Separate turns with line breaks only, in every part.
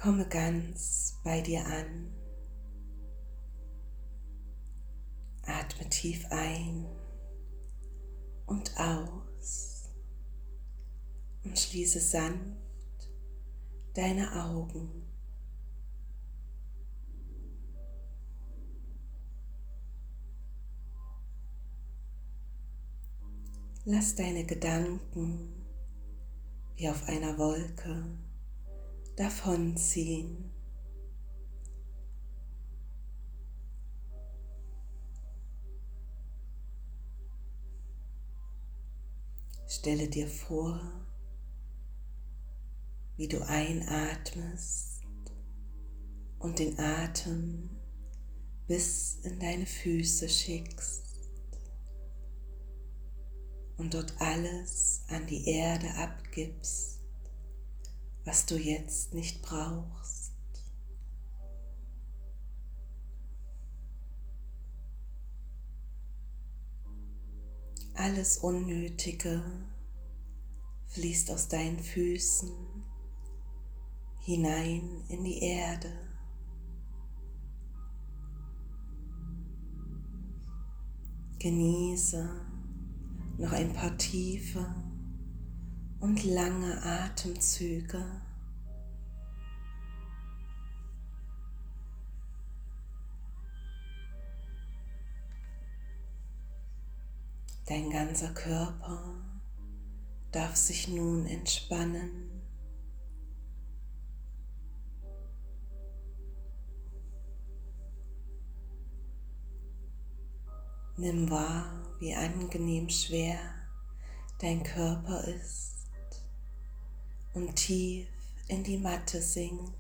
Komme ganz bei dir an. Atme tief ein und aus und schließe sanft deine Augen. Lass deine Gedanken wie auf einer Wolke davonziehen. Stelle dir vor, wie du einatmest und den Atem bis in deine Füße schickst und dort alles an die Erde abgibst, was du jetzt nicht brauchst. Alles Unnötige fließt aus deinen Füßen hinein in die Erde. Genieße noch ein paar tiefe und lange Atemzüge. Dein ganzer Körper darf sich nun entspannen. Nimm wahr, wie angenehm schwer dein Körper ist und tief in die Matte sinkt.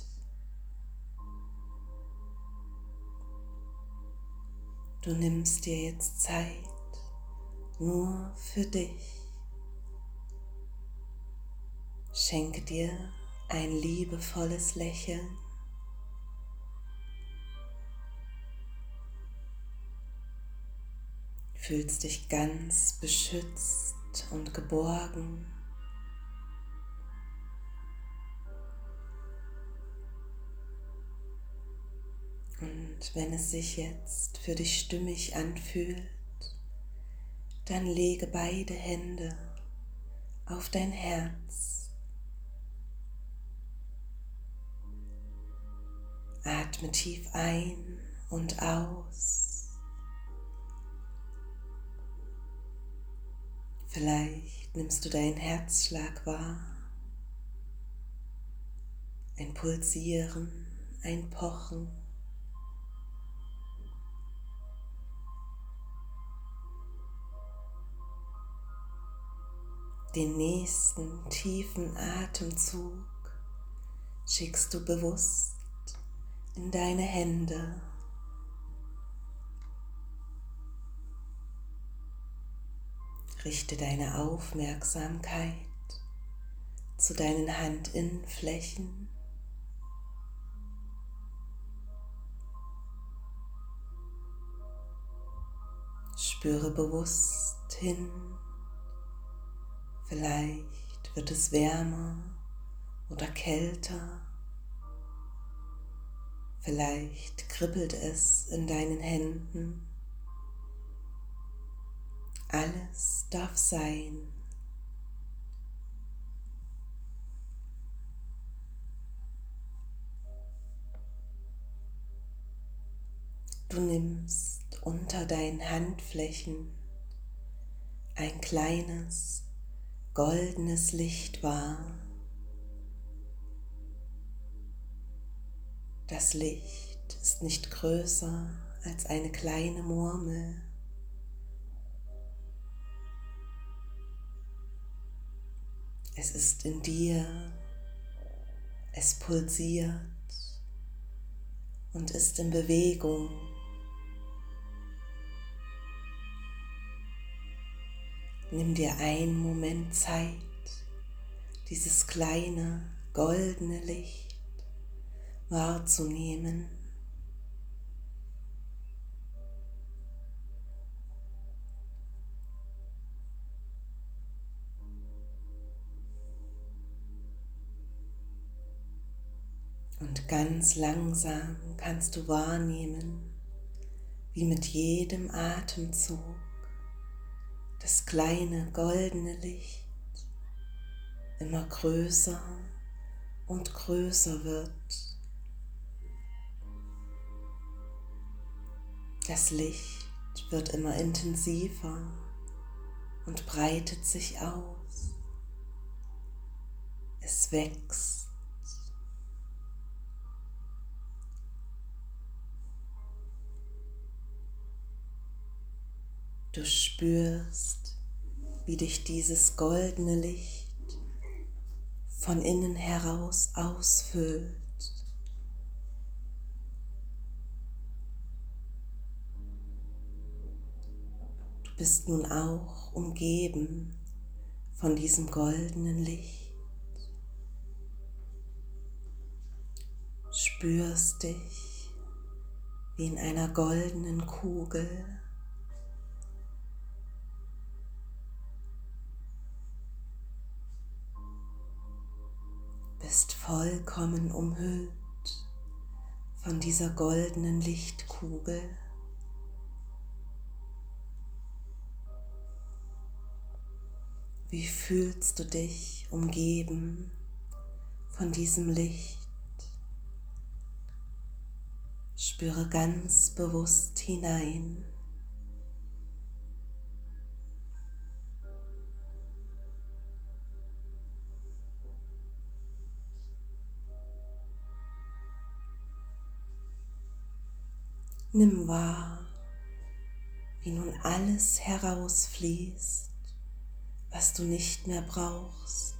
Du nimmst dir jetzt Zeit nur für dich. Schenke dir ein liebevolles Lächeln. Fühlst dich ganz beschützt und geborgen. Und wenn es sich jetzt für dich stimmig anfühlt, dann lege beide Hände auf dein Herz. Atme tief ein und aus. Vielleicht nimmst du deinen Herzschlag wahr, ein Pulsieren, ein Pochen. Den nächsten tiefen Atemzug schickst du bewusst in deine Hände. Richte deine Aufmerksamkeit zu deinen Handinnenflächen. Spüre bewusst hin. Vielleicht wird es wärmer oder kälter. Vielleicht kribbelt es in deinen Händen. Alles darf sein. Du nimmst unter deinen Handflächen ein kleines goldenes Licht wahr. Das Licht ist nicht größer als eine kleine Murmel. Es ist in dir, es pulsiert und ist in Bewegung. Nimm dir einen Moment Zeit, dieses kleine goldene Licht wahrzunehmen. ganz langsam kannst du wahrnehmen, wie mit jedem Atemzug das kleine goldene Licht immer größer und größer wird. Das Licht wird immer intensiver und breitet sich aus. Es wächst. Du spürst, wie dich dieses goldene Licht von innen heraus ausfüllt. Du bist nun auch umgeben von diesem goldenen Licht. Spürst dich wie in einer goldenen Kugel. Bist vollkommen umhüllt von dieser goldenen Lichtkugel. Wie fühlst du dich umgeben von diesem Licht? Spüre ganz bewusst hinein. Nimm wahr, wie nun alles herausfließt, was du nicht mehr brauchst.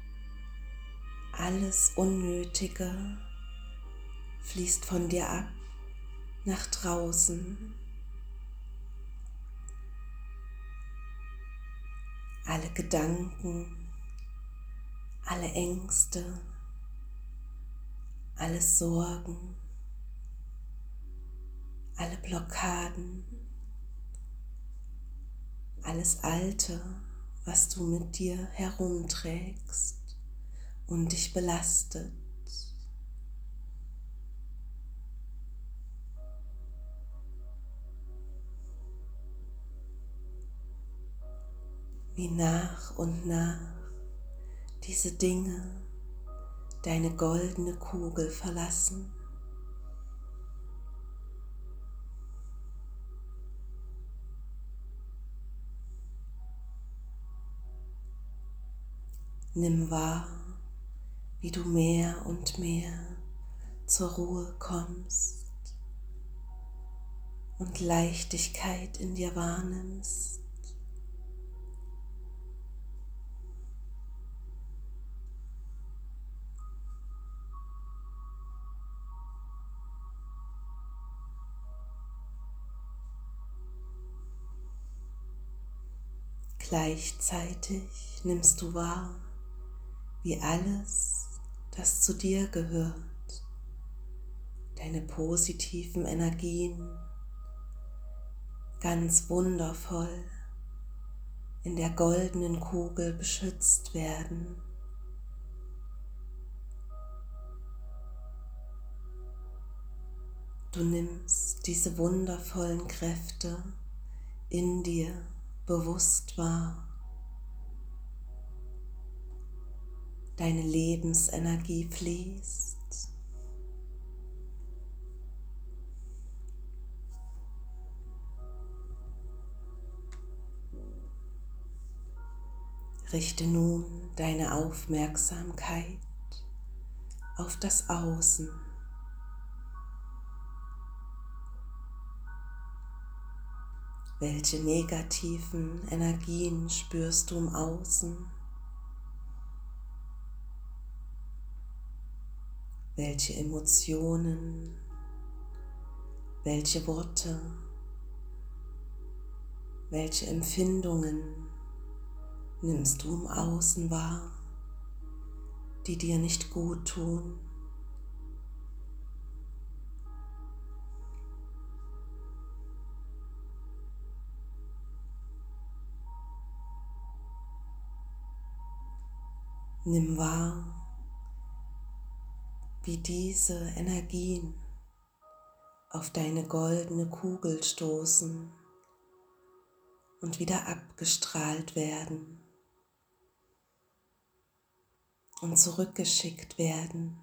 Alles Unnötige fließt von dir ab nach draußen. Alle Gedanken, alle Ängste, alle Sorgen, alle Blockaden, alles Alte, was du mit dir herumträgst und dich belastet. Wie nach und nach diese Dinge deine goldene Kugel verlassen. Nimm wahr, wie du mehr und mehr zur Ruhe kommst und Leichtigkeit in dir wahrnimmst. Gleichzeitig nimmst du wahr, wie alles, das zu dir gehört, deine positiven Energien, ganz wundervoll in der goldenen Kugel beschützt werden. Du nimmst diese wundervollen Kräfte in dir bewusst wahr. Deine Lebensenergie fließt. Richte nun deine Aufmerksamkeit auf das Außen. Welche negativen Energien spürst du im Außen? Welche Emotionen, welche Worte, welche Empfindungen nimmst du im Außen wahr, die dir nicht gut tun? Nimm wahr, wie diese Energien auf deine goldene Kugel stoßen und wieder abgestrahlt werden und zurückgeschickt werden.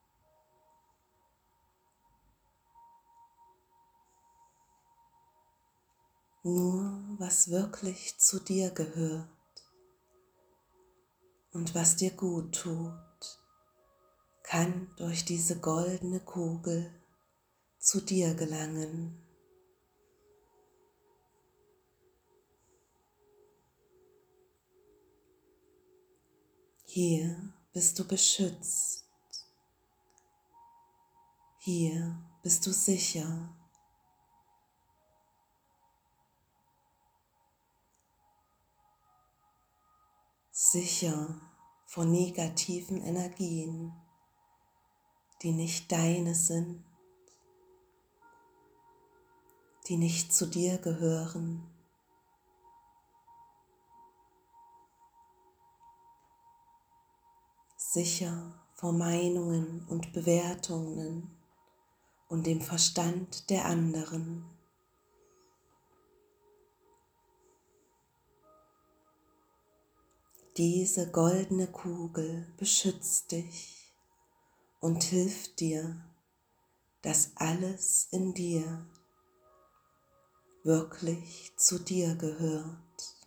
Nur was wirklich zu dir gehört und was dir gut tut, kann durch diese goldene Kugel zu dir gelangen. Hier bist du beschützt. Hier bist du sicher. Sicher vor negativen Energien, die nicht deine sind, die nicht zu dir gehören. Sicher vor Meinungen und Bewertungen und dem Verstand der anderen. Diese goldene Kugel beschützt dich und hilft dir, dass alles in dir wirklich zu dir gehört.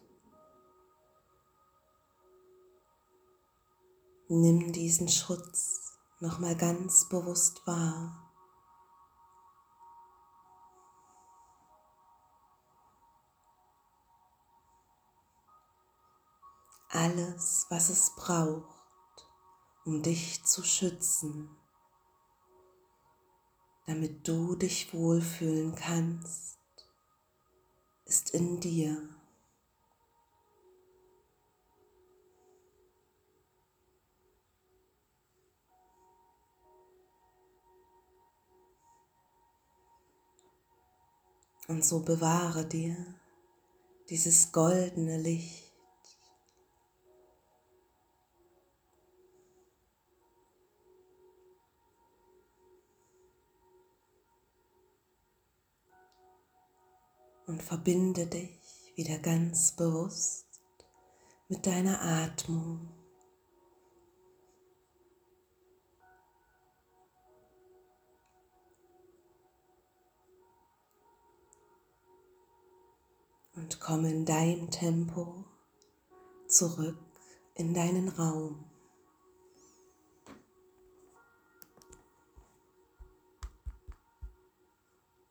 Nimm diesen Schutz nochmal ganz bewusst wahr. Alles, was es braucht, um dich zu schützen, damit du dich wohlfühlen kannst, ist in dir. Und so bewahre dir dieses goldene Licht. Und verbinde dich wieder ganz bewusst mit deiner Atmung. Und komme in deinem Tempo zurück in deinen Raum.